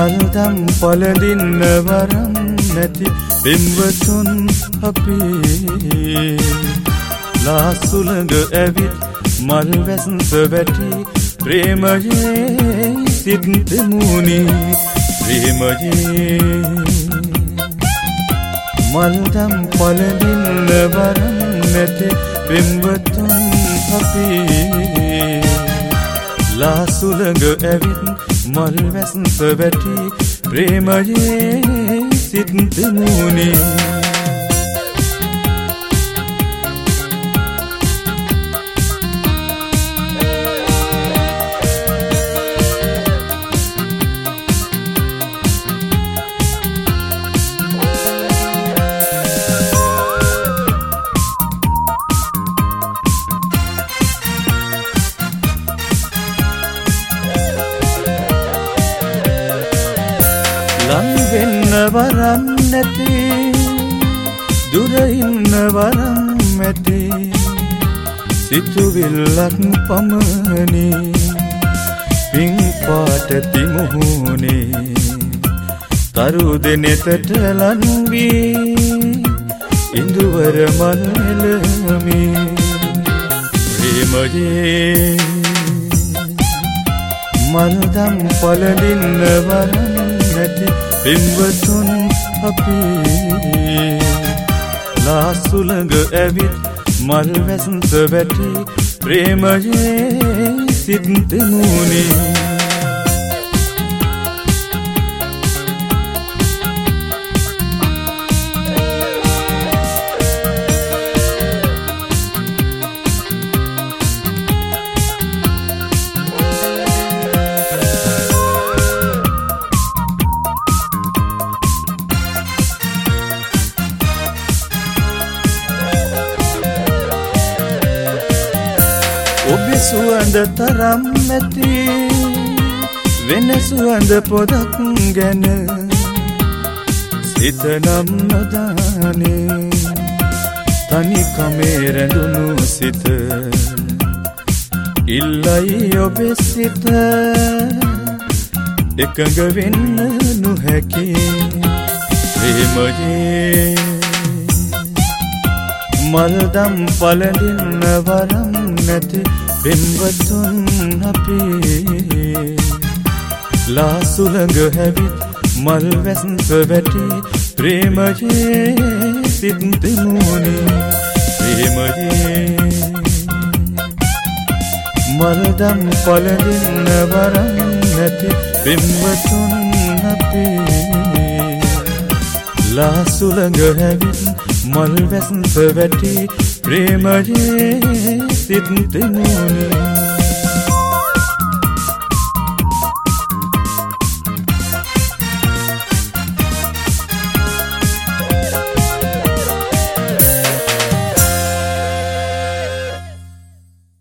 මල්දම් පළඳින්න වරම් නැති පෙම්වතුන් අපි ලාසුලඟ ඇවිත් මල් වැස්ස වැටි ප්‍රේමයේ සිත් දෙමුනි ප්‍රේමයේ මල්දම් පළඳින්න වරම් නැති පෙම්වතුන් අපි ලාසුලඟ ඇවිත් මල් වැස්ස වැටි ප්‍රේමයේ සිත් දෙමුනි ලං වෙන්න වරම් නැති දුර ඉන්න වරම් ඇති සිතුවිල්ලක් පමණි පිං පාට තිමුහුනේ තරු දෙනෙතට ලන් වී ඉඳුවර මල් එළමි ප්‍රේමයේ මල්දම් පළඳින්න වරම් නැති පෙම්වතුන් අපි ලාසුලඟ ඇවිත් මල් වැස්ස වැටි ප්‍රේමයේ සිත් දෙමුනි ඔබේ සුවඳ තරම් ඇති වෙන සුවඳ පොදක් ගැන සිත නම් නොදන්නේ තනිකමේ රැඳුණු සිත ඉල්ලයි ඔබේ සිත එකඟ වෙන්න නොහැකි ප්‍රේමයේ මල්දම් පළඳින්න වරම් නැති පෙම්වතුන් අපි ලාසුලඟ හැවිත් මල් වැස්ස වැටි ප්‍රේමයේ සිත් දෙමුනි ප්‍රේමයේ මල්දම් පළඳින්න වරම් නැති පෙම්වතුන් අපි ලාසුලඟ හැවිත් මල් වැස්ස වැටි ප්‍රේමයේ සිත් දෙමුනි